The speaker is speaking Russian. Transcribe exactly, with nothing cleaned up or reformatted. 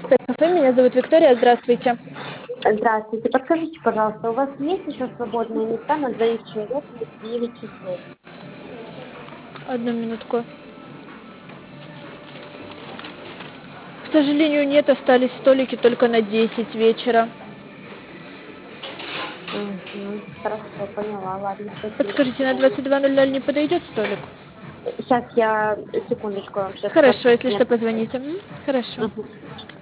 пять кафе. Меня зовут Виктория. Здравствуйте. Здравствуйте. Подскажите, пожалуйста, у вас есть еще свободные места на двоих человек на девять часов? Одну минутку. К сожалению, нет. Остались столики только на десять вечера. Мгм. Хорошо, поняла. Ладно, спасибо. До Подскажите, на свидания. двадцать два ноль ноль не подойдет столик? Сейчас я, секундочку, я вам сейчас Хорошо, скажу. если Нет. что, позвоните. М, Хорошо. Мгм.